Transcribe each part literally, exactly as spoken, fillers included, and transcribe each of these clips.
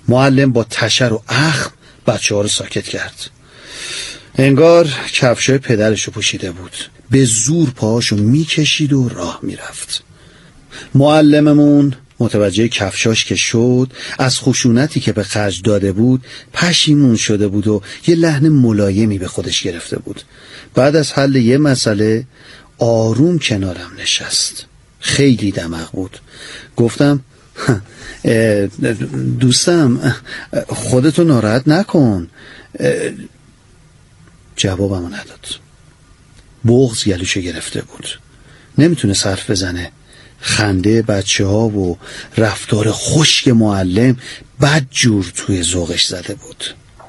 معلم با تشر و اخم بچه ها رو ساکت کرد. انگار کفشای پدرشو پوشیده بود. به زور پاهاشو میکشید و راه میرفت. معلممون متوجه کفشاش که شد، از خشونتی که به خرج داده بود پشیمون شده بود و یه لحن ملایمی به خودش گرفته بود. بعد از حل یه مسئله آروم کنارم نشست. خیلی دماغ بود. گفتم دوستم خودتو ناراحت نکن. جوابمو نداد. بغض گلوشو گرفته بود. نمیتونه حرف بزنه. خنده بچه ها و رفتار خشک معلم بد جور توی ذوقش زده بود.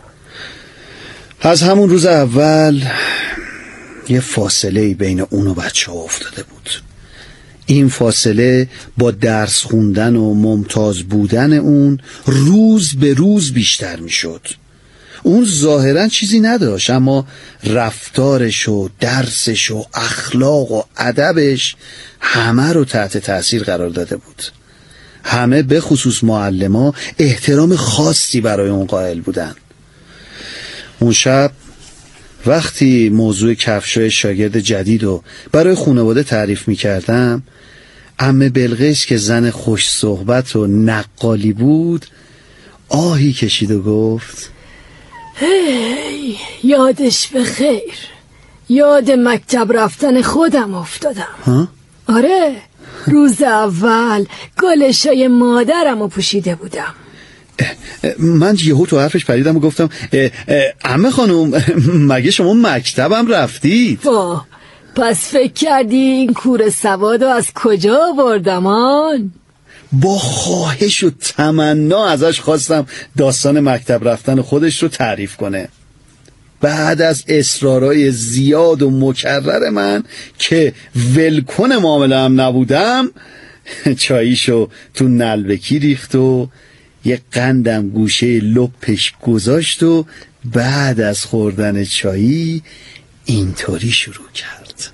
از همون روز اول یه فاصله بین اون و بچه ها افتاده بود. این فاصله با درس خوندن و ممتاز بودن اون روز به روز بیشتر می شد. اون ظاهرا چیزی نداشت، اما رفتارش و درسش و اخلاق و ادبش همه رو تحت تأثیر قرار داده بود. همه به خصوص معلما احترام خاصی برای اون قائل بودن. اون شب وقتی موضوع کفشای شاگرد جدید رو برای خانواده تعریف می کردم، عمه بلقیس که زن خوش صحبت و نقالی بود آهی کشید و گفت هی یادش بخیر. یاد مکتب رفتن خودم افتادم. ها؟ آره، روز اول گالشای مادرم رو پوشیده بودم. من یهو تو حرفش پریدم و گفتم عمه خانم مگه شما مکتبم رفتید؟ واه، پس فکر کردی این کوره سوادو از کجا آوردم آن؟ با خواهش و تمنا ازش خواستم داستان مکتب رفتن خودش رو تعریف کنه. بعد از اصرارای زیاد و مکرر من که ولکن معامله هم نبودم، چاییشو تو نلبکی ریخت و یه قندم گوشه لپش گذاشت و بعد از خوردن چایی اینطوری شروع کرد.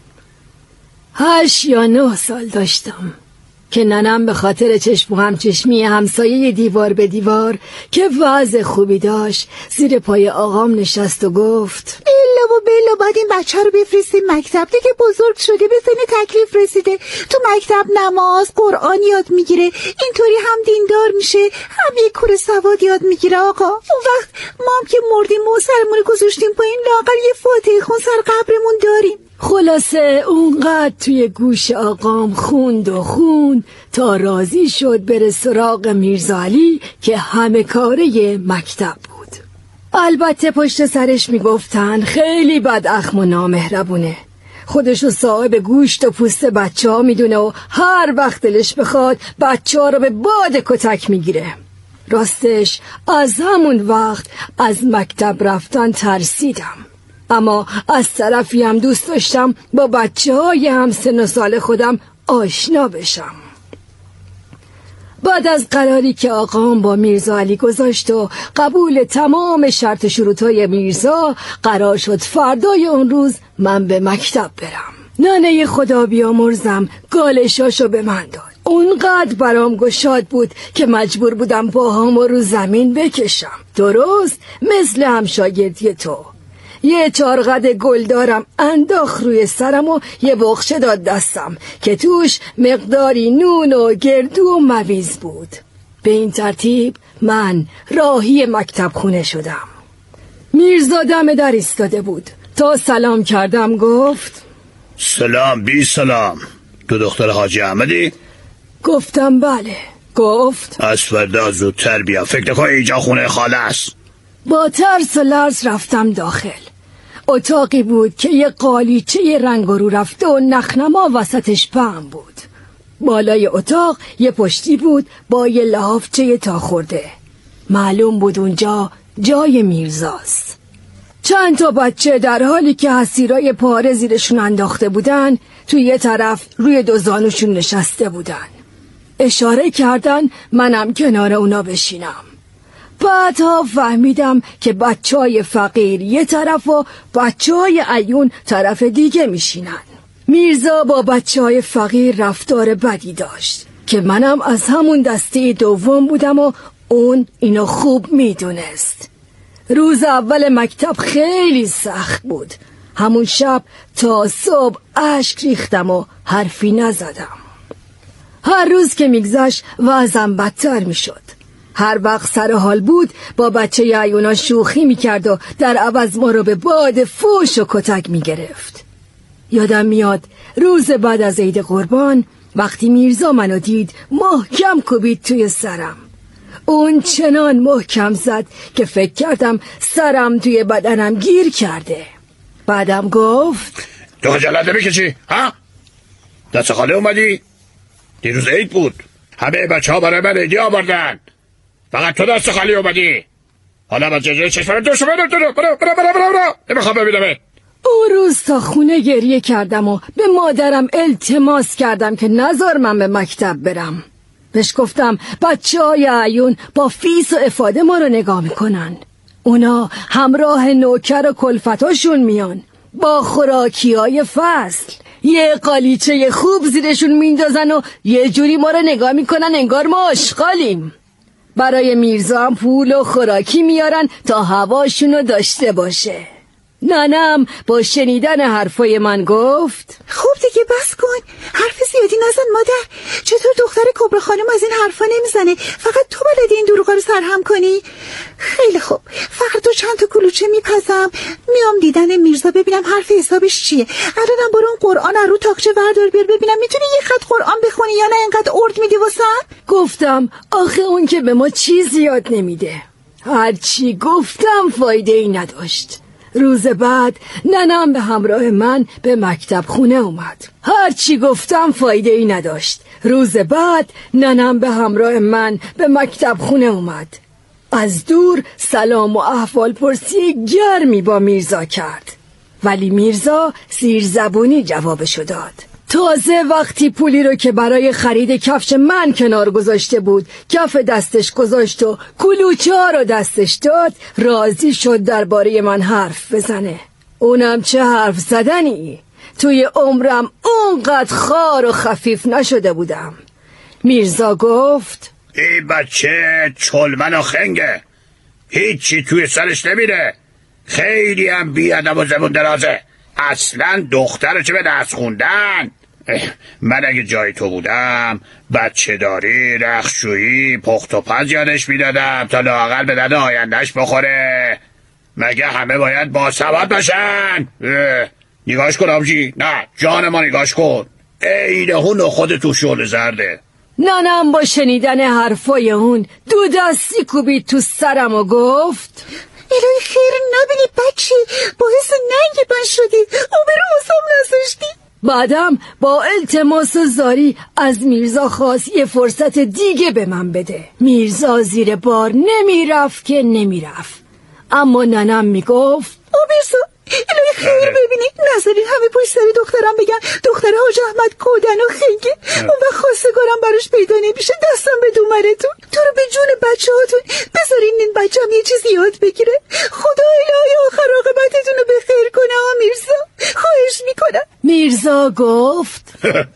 هشت یا نه سال داشتم که ننم به خاطر چشم و همچشمی همسایه دیوار به دیوار که وضع خوبی داشت زیر پای آقام نشست و گفت بلا و بلا باید این بچه رو بفرستیم مکتب، دیگه بزرگ شده، به سن تکلیف رسیده، تو مکتب نماز قرآن یاد میگیره، اینطوری هم دیندار میشه هم یک کوره سواد یاد میگیره. آقا اون وقت ما هم که مردیم و سرمون گذاشتیم پایین، لااقل یه فاتحه خون سر قبرمون داریم. خلاصه اونقدر توی گوش آقام خوند و خوند تا راضی شد بره سراغ میرزا علی که همه کاره مکتب بود. البته پشت سرش میگفتن خیلی بد اخم و نامهربونه، خودشو صاحب گوشت و پوست بچه ها میدونه و هر وقت دلش بخواد بچه ها رو به باد کتک میگیره. راستش از همون وقت از مکتب رفتن ترسیدم، اما از طرفی هم دوست داشتم با بچه های هم سن و سال خودم آشنا بشم. بعد از قراری که آقام با میرزا علی گذاشت و قبول تمام شرط شروطای میرزا، قرار شد فردای اون روز من به مکتب برم. نانه خدا بیامرزم گالشاشو به من داد. اونقدر برام گشاد بود که مجبور بودم پاهامو رو زمین بکشم، درست مثل همشاگردی تو. یه چارقد گل دارم انداخت روی سرم و یه بخشه داد دستم که توش مقداری نون و گردو و مویز بود. به این ترتیب من راهی مکتب خونه شدم. میرزا دم در ایستاده بود. تا سلام کردم گفت سلام بی سلام، تو دختر حاجی احمدی؟ گفتم بله. گفت از فردا زودتر بیا، فکر نکن اینجا خونه خاله است. با ترس و لرز رفتم داخل. اتاقی بود که یه قالیچه رنگ رو رفته و نخنما وسطش پهن بود. بالای اتاق یه پشتی بود با یه لحافچه تا خورده. معلوم بود اونجا جای میرزاست. چند تا بچه در حالی که حسیرای پاره زیرشون انداخته بودن توی یه طرف روی دو زانوشون نشسته بودن. اشاره کردن منم کنار اونا بشینم. بعدها فهمیدم که بچهای فقیر یه طرف و بچهای عیون طرف دیگه میشینن. میرزا با بچهای فقیر رفتار بدی داشت که منم از همون دسته دوم بودم و اون اینو خوب میدونست. روز اول مکتب خیلی سخت بود. همون شب تا صبح اشک ریختم و حرفی نزدم. هر روز که میگذشت وضعم بدتر میشد. هر وقت سر حال بود با بچه عیونا شوخی میکرد و در عوض ما رو به باد فوش و کتک میگرفت. یادم میاد روز بعد از عید قربان وقتی میرزا منو دید محکم کوبید توی سرم. اون چنان محکم زد که فکر کردم سرم توی بدنم گیر کرده. بعدم گفت تو خجالت نمیکشی؟ ها؟ دست خاله اومدی؟ دیروز عید بود، همه بچه ها برای من عیدی آوردن، فقط تو دست خالی اومدی. حالا من جزای چشمه دو شما برو برو برو برو برو برو نمیخوام ببینمت. اون روز تا خونه گریه کردم و به مادرم التماس کردم که نذار من به مکتب برم. بهش گفتم بچه های عیون با فیس و افاده ما رو نگاه میکنن. اونا همراه نوکر و کلفتاشون میان با خوراکی های فصل، یه قالیچه خوب زیرشون میندازن و یه جوری ما رو نگاه میکنن انگار ما آشغالیم. برای میرزا هم پول و خوراکی میارن تا هواشونو داشته باشه. ننم با شنیدن حرفای من گفت خوب دیگه بس کن، حرف زیادی نزن مادر. چطور دختر کبرا خانم از این حرفا نمیزنه؟ فقط تو بلدی این دروغا رو سرهم کنی؟ خیلی خوب، فقط تو چند تا کلوچه میپزم میام دیدن میرزا ببینم حرف حسابش چیه. الانم برو اون قرآن رو تاقچه بردار بیار ببینم میتونی یه خط قرآن بخونی یا نه اینقدر ارد میدی واسم؟ گفتم آخه اون که به ما چیزی یاد نمیده. هرچی گفتم فایده ای نداشت. روز بعد ننم به همراه من به مکتب خونه اومد. هرچی گفتم فایده ای نداشت. روز بعد ننم به همراه من به مکتب خونه اومد. از دور سلام و احوال پرسی گرمی با میرزا کرد، ولی میرزا زیرزبونی جوابشو داد. تازه وقتی پولی رو که برای خرید کفش من کنار گذاشته بود کف دستش گذاشت و کلوچه ها رو دستش داد، راضی شد درباره من حرف بزنه. اونم چه حرف زدنی، توی عمرم اونقدر خار و خفیف نشده بودم. میرزا گفت این بچه چلمن و خنگه، هیچی توی سرش نمیره، خیلی هم بیادب و زبون درازه، اصلا دختر چه به دست خوندن. من اگه جای تو بودم بچه داری، رخشویی، پخت و پز یادش میدادم تا لااقل به درد آیندهش بخوره. مگه همه باید باسواد باشن؟ نگاش کن آبجی، نه جان ما نگاش کن، اینه اون خود تو شعله زرده. ننم با شنیدن حرفای اون دو دستی کوبید تو سرم و گفت الهی خیر نبینی بچه، باعث ننگ من شدی، آبرو حسام نذاشتی. بعدم با التماس و زاری از میرزا خواست یه فرصت دیگه به من بده. میرزا زیر بار نمیرفت که نمیرفت، اما ننم میگفت آبرزا الهی خیر ببینی، نذارین همه پشت سر دخترم بگن دختر حاج احمد کودن و خنگه. اون وقت خواستگارم براش پیدا نمیشه، دستم به دومرتون. تو رو به جون بچه هاتون بذارین این بچه هم یه چیزی یاد بگیره. خدا الهی آخر عاقبتتون رو به خیر کنه. آ میرزا خواهش میکنم. میرزا گفت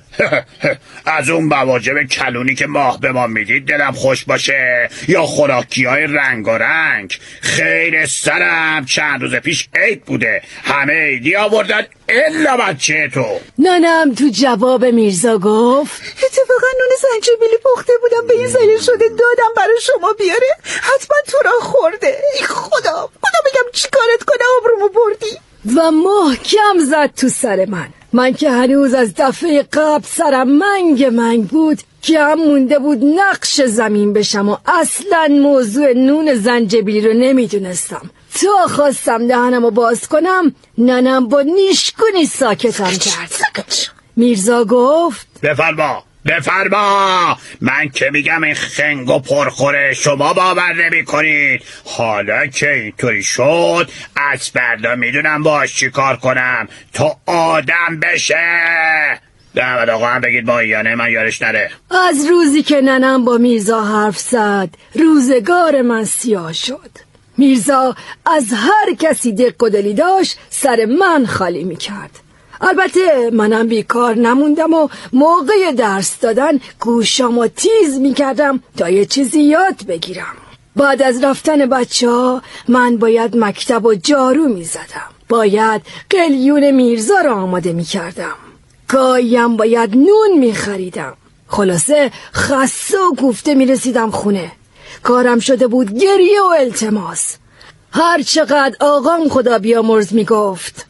از اون مواجب کلونی که ماه به ما میدید دلم خوش باشه، یا خوراکی های رنگ و رنگ. خیر سرم چند روز پیش عید بوده، همه عیدی آوردن الا بچه تو. ننم تو جواب میرزا گفت اتفاقا نون زنجبیلی پخته بودم به این زلیل شده دادم برای شما بیاره، حتما تو را خورده. ای خدا خدا بگم چی کارت کنه، آبرومو بردی. و محکم زد تو سر من. من که هنوز از دفعه قبل سرم منگ منگ بود که هم مونده بود نقش زمین بشم و اصلا موضوع نون زنجبیلی رو نمیدونستم. تا خواستم دهنم رو باز کنم ننم با نیشگونی ساکتم کرد. میرزا گفت بفرما بفرما، من که میگم این خنگ و پرخوره شما باور نمی کنید. حالا که اینطوری شد از فردا میدونم باش چی کار کنم تا آدم بشه. دعوت آقا هم بگید ماهیانه من یارش نره. از روزی که ننم با میرزا حرف زد روزگار من سیاه شد. میرزا از هر کسی دق و دلی داشت سر من خالی میکرد. البته منم بیکار نموندم و موقع درس دادن گوشامو تیز میکردم تا یه چیزی یاد بگیرم. بعد از رفتن بچه ها من باید مکتب و جارو میزدم، باید قلیون میرزا را آماده میکردم، گاهیم باید نون میخریدم. خلاصه خسته و کوفته میرسیدم خونه. کارم شده بود گریه و التماس. هر چقدر آقام خدا بیامرز میگفت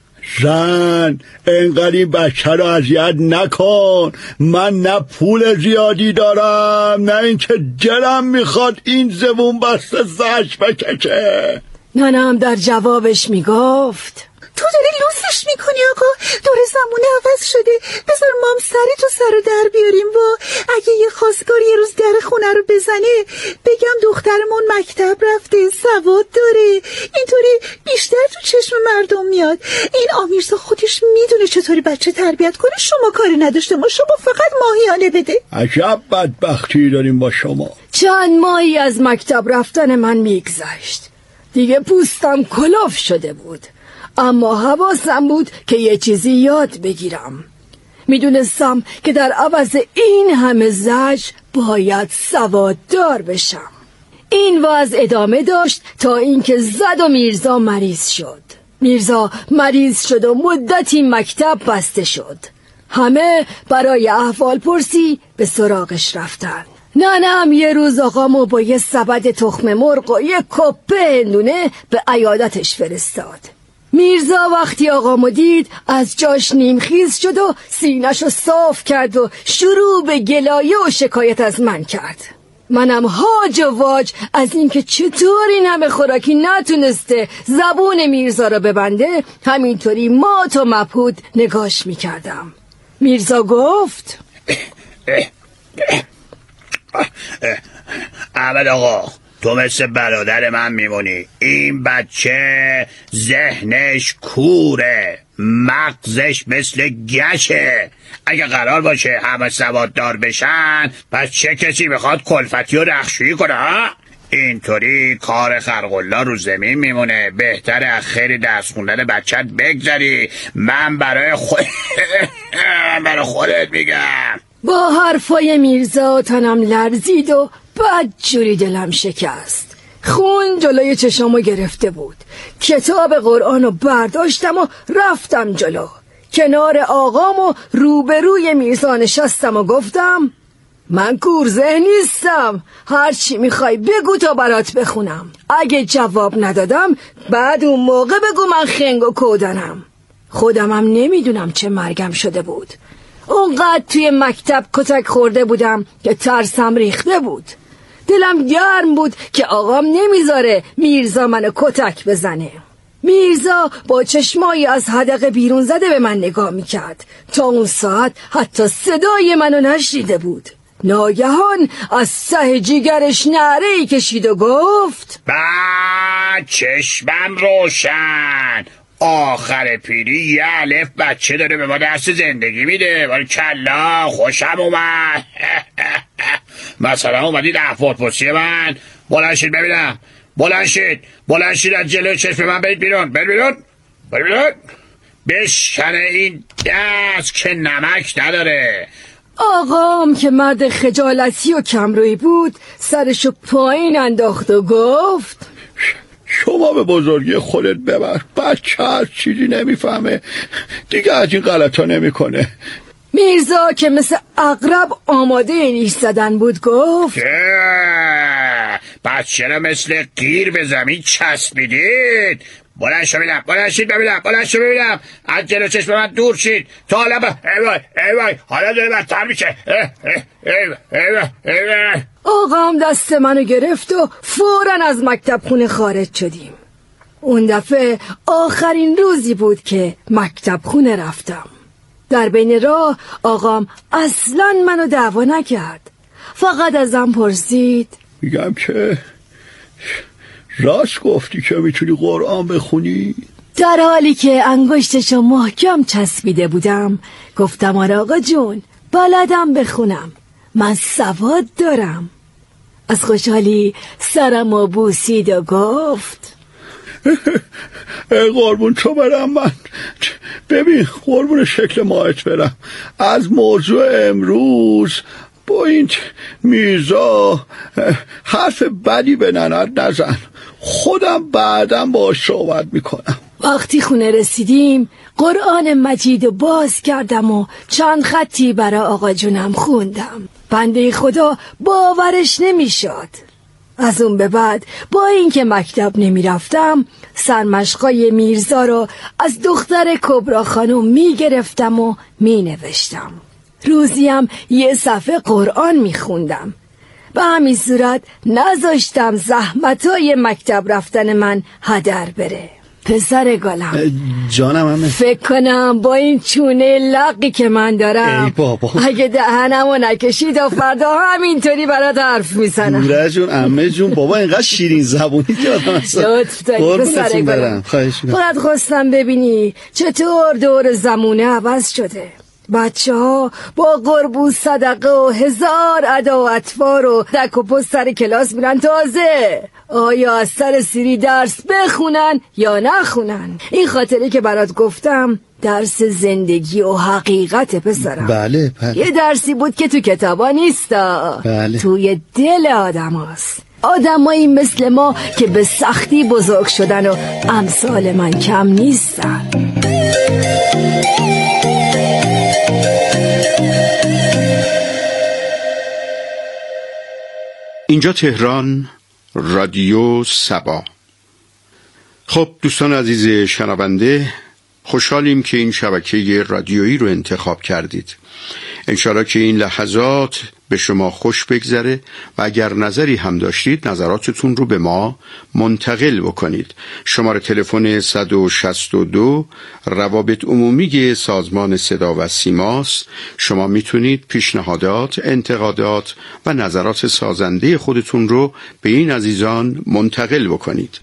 زن انقدر این بچه رو اذیت نکن، من نه پول زیادی دارم نه اینکه دلم میخواد این زبون بسته زش بکشه. نانم در جوابش میگفت تو داری لوسش میکنی آقا، دور زمونه عوض شده، بذار مام سری تو سر در بیاریم و اگه یه خواستگار یه روز در خونه رو بزنه بگم دخترمون مکتب رفته، سواد داره، اینطوری بیشتر تو چشم مردم میاد. این آمیرزا خودش میدونه چطوری بچه تربیت کنه، شما کاری نداشته ما، شما فقط ماهیانه بده. عجب بدبختی داریم با شما. چند ماهی از مکتب رفتن من میگذشت، دیگه پوستم کلاف شده بود، اما حواسم بود که یه چیزی یاد بگیرم. میدونستم که در عوض این همه زجر باید سواددار بشم. این وضع ادامه داشت تا اینکه زد و میرزا مریض شد. میرزا مریض شد و مدتی مکتب بسته شد. همه برای احوال پرسی به سراغش رفتن. ننم یه روز آقامو با یه سبد تخم مرغ و یه کپه هندونه به عیادتش فرستاد. میرزا وقتی آقامو دید از جاش نیمخیز شد و سینه‌شو صاف کرد و شروع به گلایه و شکایت از من کرد. منم هاج و واج از اینکه چطور این همه خوراکی نتونسته زبون میرزا رو ببنده همینطوری مات و مبهوت نگاش میکردم. میرزا گفت احمد آقا تو مثل برادر من میمونی. این بچه ذهنش کوره، مغزش مثل گشه. اگه قرار باشه همه سواددار بشن پس چه کسی بخواد کلفتی و رخشویی کنه ها؟ اینطوری کار خرق‌الله رو زمین میمونه. بهتره از خیلی درس خوندن بچت بگذری. من برای خود من برای خودت میگم. با حرفای میرزا تنم لرزید و بد جوری دلم شکست. خون جلوی چشامو گرفته بود. کتاب قرآنو برداشتم و رفتم جلو. کنار آقام و روبروی میرزا نشستم و گفتم من کورذهن نیستم، هر چی میخوای بگو تا برات بخونم. اگه جواب ندادم بعد اون موقع بگو من خنگ و کودنم. خودمم نمیدونم چه مرگم شده بود. اونقدر توی مکتب کتک خورده بودم که ترسم ریخته بود. دلم گرم بود که آقام نمیذاره میرزا منو کتک بزنه. میرزا با چشمایی از حدقه بیرون زده به من نگاه میکرد. تا اون ساعت حتی صدای منو نشنیده بود. ناگهان از ته جیگرش نعره‌ای کشید و گفت با چشمم روشن، آخر پیری یه الف بچه داره به ما درس زندگی میده. باری کلا خوشم اومد. مثلا اومدید احوال پرسی من. بلند شید ببینم، بلند شید بلند شید از جلوی چشم من برید بیرون، برید بیرون، برید بیرون. بشکنه این دست که نمک نداره. آقام که مرد خجالتی و کمرویی بود سرشو پایین انداخت و گفت شما به بزرگی خودت ببر، بچه هر چیزی نمیفهمه دیگه از این غلطا نمیکنه. میرزا که مثل عقرب آماده نیش زدن بود گفت بچه را مثل قیر به زمین چسبیدید. بلند شو ببینم، بلند شید ببینم، بلند شو ببینم، از جلو چشم من دور شید. تا حالا با ایوای ایوای حالا داره بدتر میشه. ایوای ایوای. آقام دست منو گرفت و فوراً از مکتب خونه خارج شدیم. اون دفعه آخرین روزی بود که مکتب خونه رفتم. در بین راه آقام اصلاً منو دعوا نکرد، فقط ازم پرسید میگم که راست گفتی که میتونی قرآن بخونی؟ در حالی که انگشتشو محکم چسبیده بودم گفتم آره آقا جون، بلدم بخونم، من سواد دارم. از خوشحالی سرمو بوسید و گفت ای قربون تو برم، من ببین قربون شکل ماهت برم، از موضوع امروز با این میرزا حرف بدی به ننت نزن، خودم بعداً باهاش صحبت میکنم. وقتی خونه رسیدیم قرآن مجید رو باز کردم و چند خطی برای آقا جونم خوندم. بنده خدا باورش نمیشد. از اون به بعد با اینکه مکتب نمی رفتم سرمشقای میرزا رو از دختر کبرا خانم می گرفتم و می نوشتم. روزیم یه صفحه قرآن می خوندم. به همین صورت نذاشتم زحمتای مکتب رفتن من هدر بره. پسر گلم جانم همه، فکر کنم با این چونه لقی که من دارم ای بابا اگه دهنمو نکشید و فردا همینطوری برات حرف میزنم. دوره جون عمه جون بابا اینقدر شیرین زبونی که آدم اصلا لطف داری پسر گلم. فقط خواستم ببینی چطور دور زمونه عوض شده. بچه ها با قرب و صدقه و هزار ادا و اطفار و دک و پست سر کلاس میرن. تازه آیا از سر سیری درس بخونن یا نخونن؟ این خاطره که برات گفتم درس زندگی و حقیقت پسرم. بله بله. یه درسی بود که تو کتابا نیستا، بله. توی دل آدم هاست. آدمایی مثل ما که به سختی بزرگ شدن و امثال من کم نیستن. اینجا تهران، رادیو سبا. خب دوستان عزیز شنونده، خوشحالیم که این شبکه رادیویی رو انتخاب کردید. انشالله که این لحظات به شما خوش بگذره و اگر نظری هم داشتید نظراتتون رو به ما منتقل بکنید. شماره تلفن صد و شصت و دو روابط عمومی سازمان صدا و سیماست. شما میتونید پیشنهادات، انتقادات و نظرات سازنده خودتون رو به این عزیزان منتقل بکنید.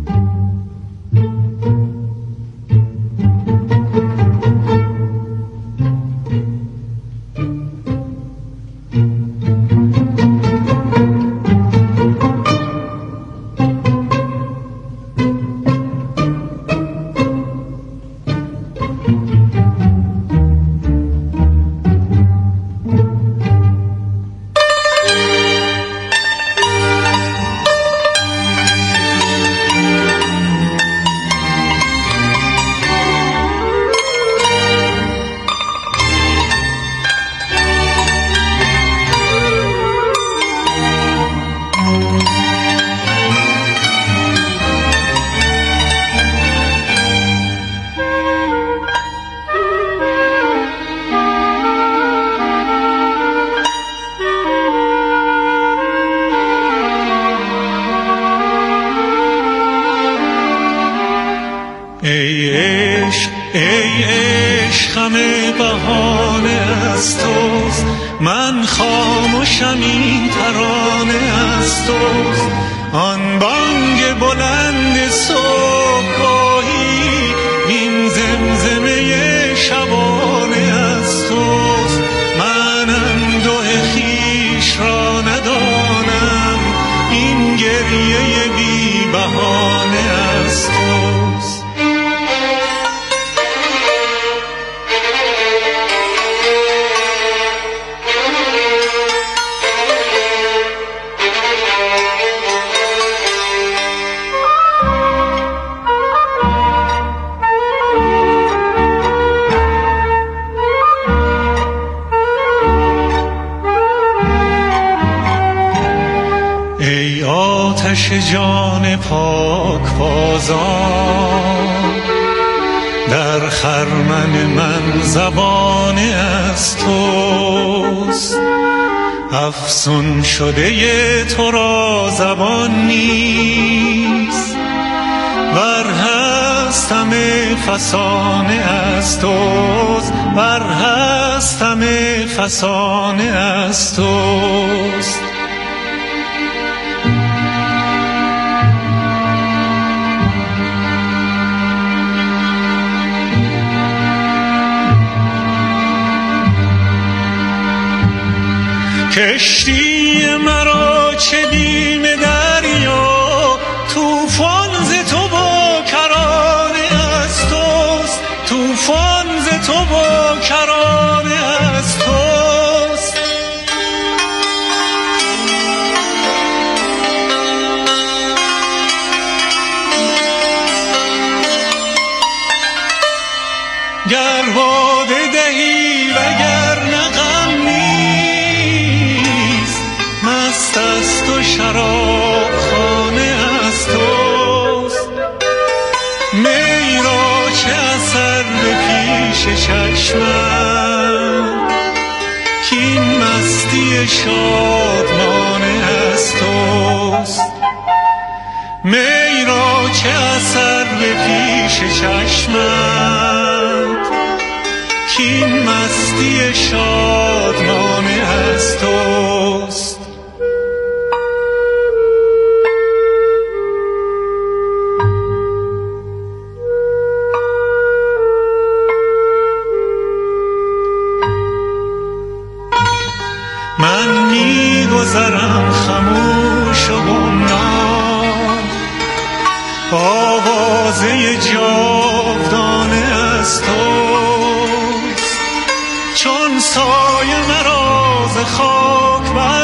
ای عشق ای عشق همه بهانه از توست، من خاموشم این ترانه از توست. آن بانگ بلند صبحگاهی این زمزمه شبانه از توست. منم دو خویش را ندانم، این گریه بی بهانه از توست. آتش جان پاک بازان، در خرمن من زبانه از توست. افسون شده تو را زبان نیست، ور هست همه فسانه از توست، ور هست همه فسانه از توست. کشتی مرا چه بیم دریا، طوفان ز تو با کرانه از توست. طوفان گر باده دهی وگرنه غم نیست. مست است و شراب خانه از توست. می را چه اثر به پیش چشمم، کین مستی شادمانه از توست. می را چه اثر به پیش چشمم، کین مستی شادمانه از توست. من می‌گذرم خموش و گمنام، آوازه جاودانه از توست. چون سایه مرا ز خاک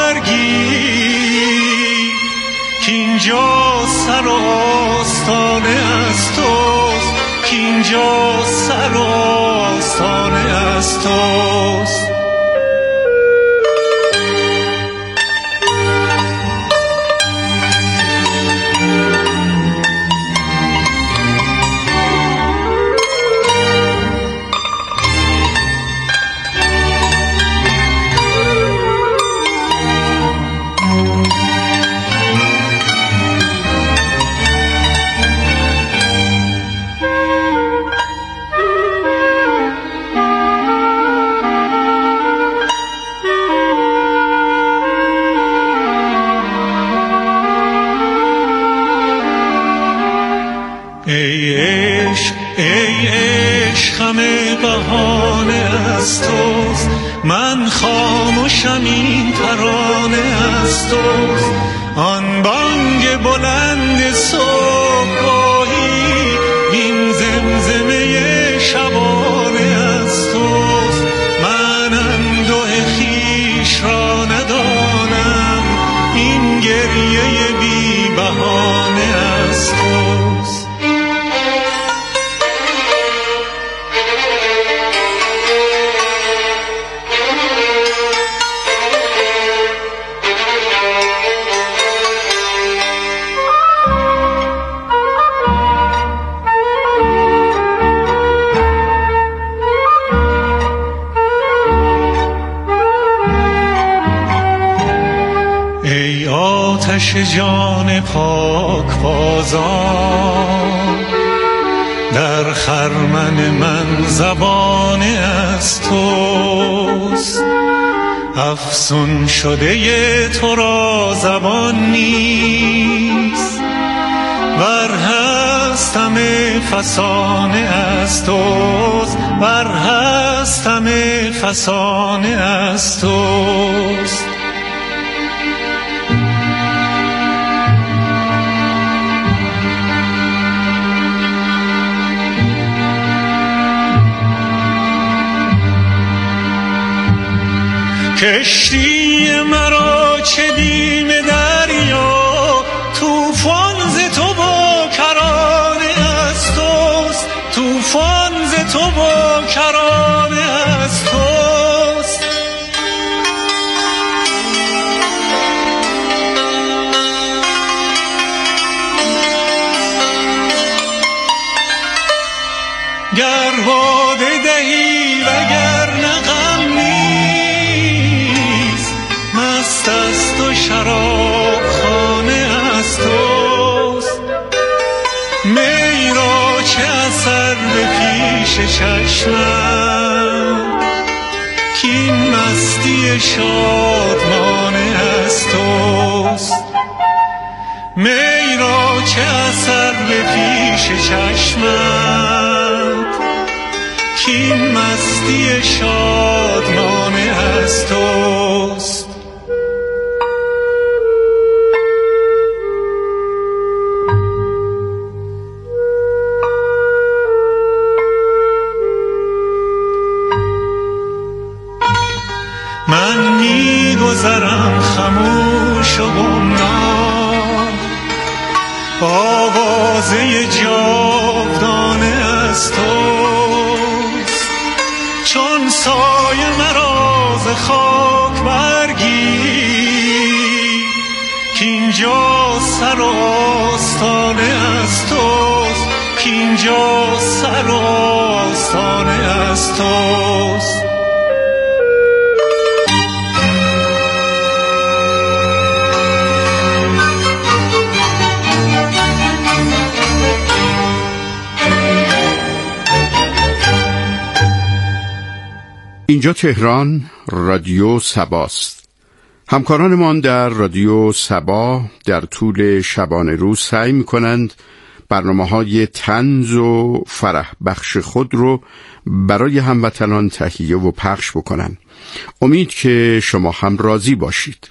برگیر، کینجا سر آستانه از توست. کینجا سر آستانه از توست. ای عشق ای عشق همه بهانه از توست. من خاموشم این ترانه از توست. آن بانگ بلند صبحگاهی این زمزمه شبانه از توست. من انده خویش را ندانم، این گریه بی بهانه از توست. ای آتش جان پاک بازان، در خرمن من زبانه از توست. افسون شده تو را زبان نیست، ور هست همه فسانه از توست. ور هست همه فسانه از توست. کشتی مرا چه بیم دریا، طوفان ز تو با کرانه از توست. طوفان ز تو با کرانه از توست. گر باده دهی وگرنه غم نیست. مست است و شراب خانه از توست. می را چه اثر به پیش چشمم، کین مستی شادمانه از توست. می را چه اثر به پیش چشمم، کین مستی شادمانه از توست. من می‌گذرم خموش و گمنام، آوازه جاودانه از توست. سایه مرا ز خاک برگیر کینجا سر و آستانه از توست کینجا سر و آستانه از توست. اینجا تهران، رادیو صباست. همکارانمان در رادیو صبا در طول شبانه روز سعی می‌کنند برنامه‌های طنز و فرح بخش خود رو برای هموطنان تهیه و پخش بکنند. امید که شما هم راضی باشید.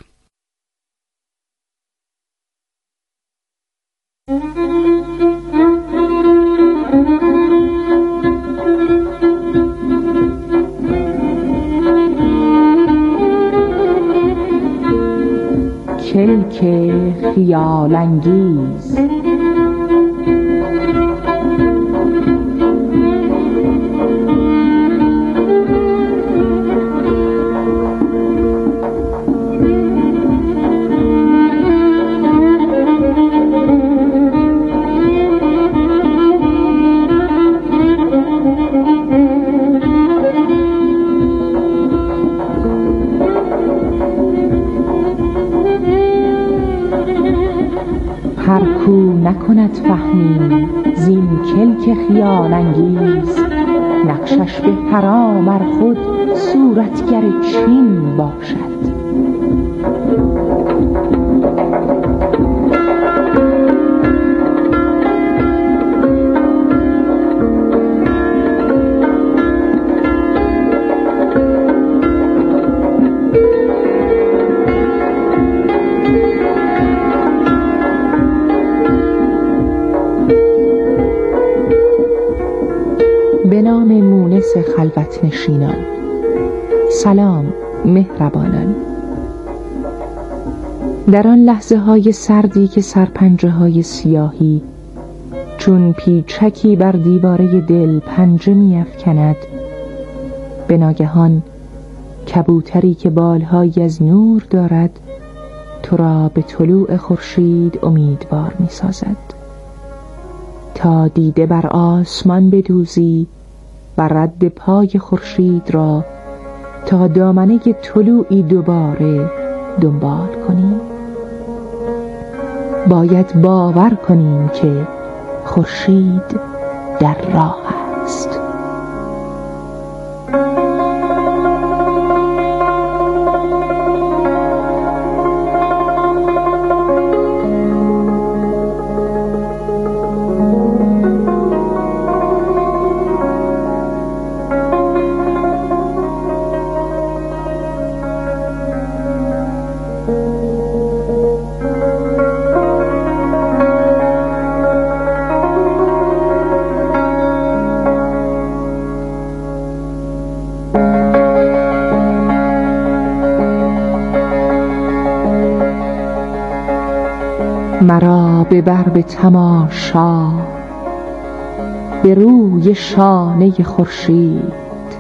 کلک خیال انگیز. هر کو نکند فهمی زین کلک خیال انگیز نقشش به حرام ار خود صورتگر چین باشد. به نام مونس خلوت نشینان. سلام مهربانان. در آن لحظه های سردی که سرپنجه های سیاهی چون پیچکی بر دیواره دل پنجه می افکند، به ناگهان کبوتری که بالهایی از نور دارد تو را به طلوع خورشید امیدوار می سازد تا دیده بر آسمان بدوزی و رد پای خورشید را تا دامنه طلوعی دوباره دنبال کنیم. باید باور کنیم که خورشید در راه است. مرا ببر به تماشا به روی شانه خورشید،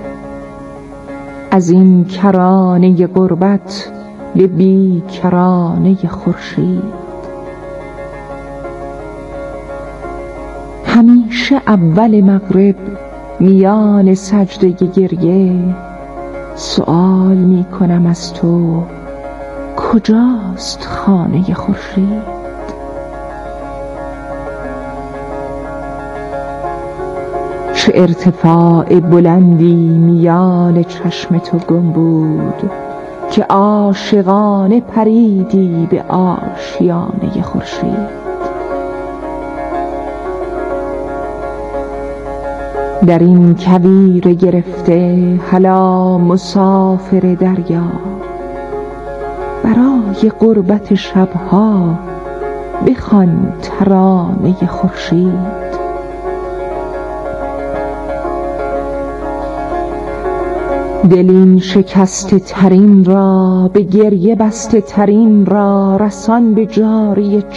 از این کرانه غربت به بی کرانه خورشید. همیشه اول مغرب میان سجده گریه سؤال می کنم از تو کجاست خانه خورشید؟ چه ارتفاع بلندی میان چشم تو گم بود که عاشقانه پریدی به آشیانه خورشید. در این کویر گرفته هلا مسافر دریا، برای غربت شبها بخوان ترانه خورشید. دل این شکسته ترین را به گریه بسته ترین را رسان به جاری